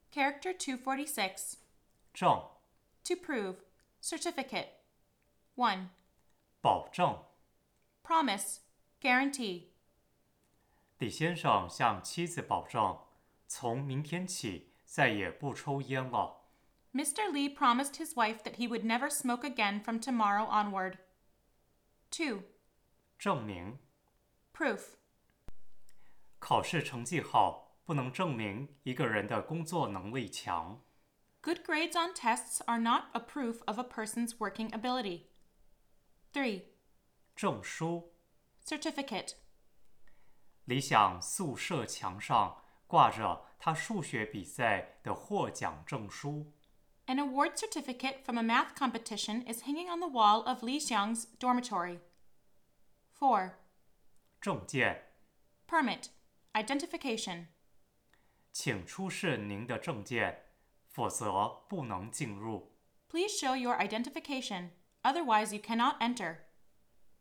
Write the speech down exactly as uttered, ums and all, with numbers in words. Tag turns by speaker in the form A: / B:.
A: Character two forty-six.
B: 证
A: To prove. Certificate. one.
B: 保证
A: Promise. Guarantee.
B: 李先生向妻子保证，从明天起再也不抽烟了。
A: Mister Lee promised his wife that he would never smoke again from tomorrow onward. two.
B: 证明
A: Proof.
B: 考试成绩好不能证明一个人的工作能力强。
A: Good grades on tests are not a proof of a person's working ability. three.
B: 证书
A: Certificate.
B: 李想宿舍墙上挂着他数学比赛的获奖证书。
A: An award certificate from a math competition is hanging on the wall of Li Xiang's dormitory. four.
B: 证件
A: Permit. Identification.
B: 请出示您的证件，否则不能进入。
A: Please show your identification, otherwise you cannot enter.